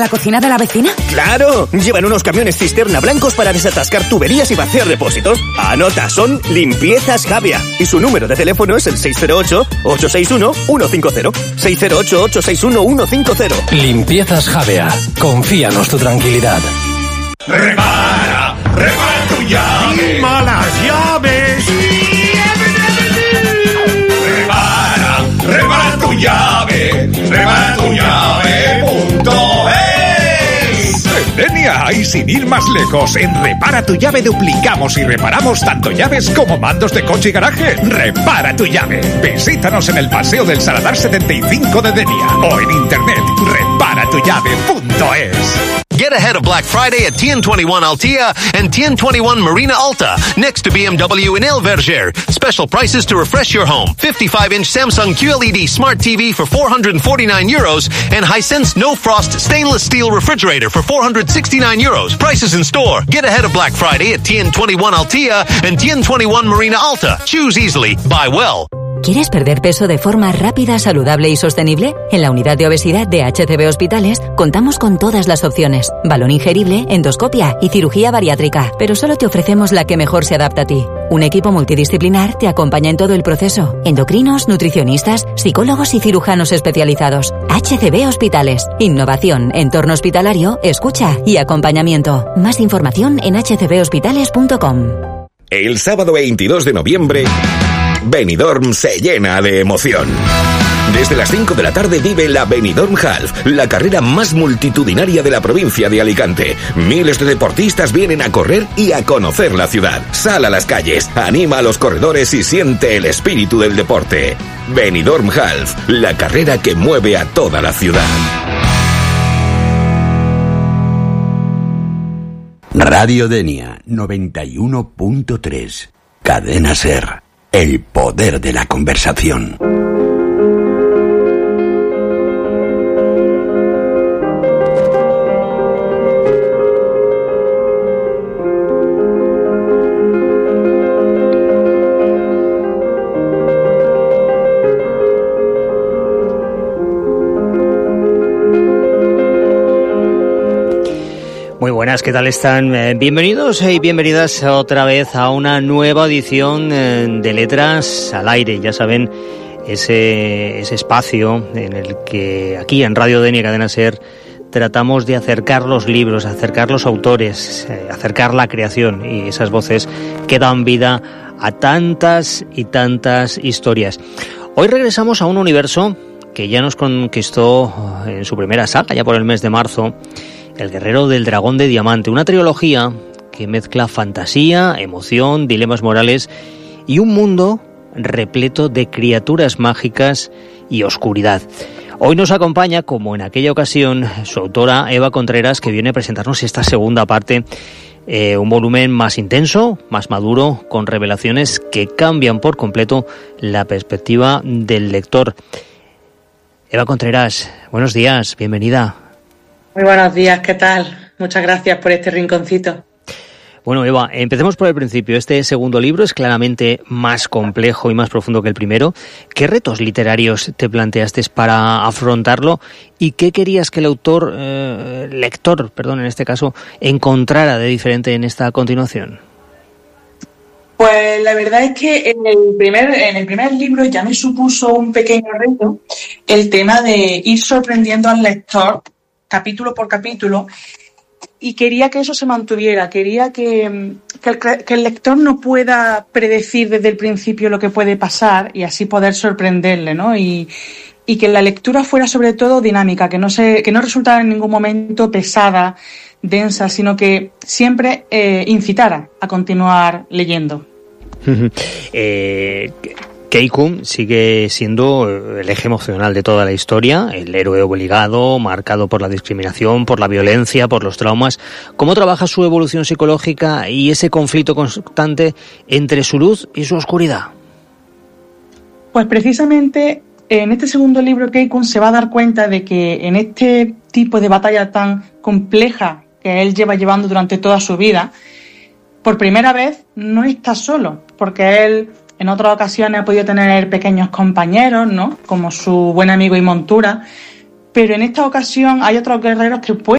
la cocina de la vecina? ¡Claro! Llevan unos camiones cisterna blancos para desatascar tuberías y vaciar depósitos. Anota, son Limpiezas Javea. Y su número de teléfono es el 608-861-150. 608-861-150. Limpiezas Javea. Confíanos tu tranquilidad. Repara tu llave. ¡Malas llaves! Repara tu llave. Reparatuyave.es. En Denia y sin ir más lejos, en Repara tu Llave duplicamos y reparamos tanto llaves como mandos de coche y garaje. Repara tu llave. Visítanos en el Paseo del Saladar 75 de Denia o en internet reparatuyave.es. Get ahead of Black Friday at TN21 Altea and TN21 Marina Alta, next to BMW in El Verger. Special prices to refresh your home. 55-inch Samsung QLED Smart TV for €449 and Hisense No Frost Stainless Steel Refrigerator for €469. Prices in store. Get ahead of Black Friday at TN21 Altea and TN21 Marina Alta. Choose easily. Buy well. ¿Quieres perder peso de forma rápida, saludable y sostenible? En la unidad de obesidad de HCB Hospitales contamos con todas las opciones. Balón ingerible, endoscopia y cirugía bariátrica. Pero solo te ofrecemos la que mejor se adapta a ti. Un equipo multidisciplinar te acompaña en todo el proceso. Endocrinos, nutricionistas, psicólogos y cirujanos especializados. HCB Hospitales. Innovación, entorno hospitalario, escucha y acompañamiento. Más información en hcbhospitales.com. El sábado 22 de noviembre... Benidorm se llena de emoción. Desde las 5 de la tarde vive la Benidorm Half, la carrera más multitudinaria de la provincia de Alicante. Miles de deportistas vienen a correr y a conocer la ciudad. Sal a las calles, anima a los corredores y siente el espíritu del deporte. Benidorm Half, la carrera que mueve a toda la ciudad. Radio Denia 91.3. Cadena SER. El poder de la conversación. Muy buenas, ¿qué tal están? Bienvenidos y bienvenidas otra vez a una nueva edición de Letras al Aire. Ya saben, ese espacio en el que aquí en Radio Denia Cadena SER tratamos de acercar los libros, acercar los autores, acercar la creación y esas voces que dan vida a tantas y tantas historias. Hoy regresamos a un universo que ya nos conquistó en su primera saga, ya por el mes de marzo, El guerrero del dragón de diamante, una trilogía que mezcla fantasía, emoción, dilemas morales y un mundo repleto de criaturas mágicas y oscuridad. Hoy nos acompaña, como en aquella ocasión, su autora Eva Contreras, que viene a presentarnos esta segunda parte, un volumen más intenso, más maduro, con revelaciones que cambian por completo la perspectiva del lector. Eva Contreras, buenos días, bienvenida. Muy buenos días, ¿qué tal? Muchas gracias por este rinconcito. Bueno, Eva, empecemos por el principio. Este segundo libro es claramente más complejo y más profundo que el primero. ¿Qué retos literarios te planteaste para afrontarlo y qué querías que el lector, en este caso, encontrara de diferente en esta continuación? Pues la verdad es que en el primer libro ya me supuso un pequeño reto el tema de ir sorprendiendo al lector capítulo por capítulo, y quería que eso se mantuviera, quería que el lector no pueda predecir desde el principio lo que puede pasar y así poder sorprenderle, ¿no? Y que la lectura fuera sobre todo dinámica, que no resultara en ningún momento pesada, densa, sino que siempre incitara a continuar leyendo. Kei-kun sigue siendo el eje emocional de toda la historia, el héroe obligado, marcado por la discriminación, por la violencia, por los traumas. ¿Cómo trabaja su evolución psicológica y ese conflicto constante entre su luz y su oscuridad? Pues precisamente en este segundo libro Kei-kun se va a dar cuenta de que en este tipo de batalla tan compleja que él lleva llevando durante toda su vida, por primera vez no está solo, porque él en otras ocasiones ha podido tener pequeños compañeros, ¿no? Como su buen amigo y montura, pero en esta ocasión hay otros guerreros que pueden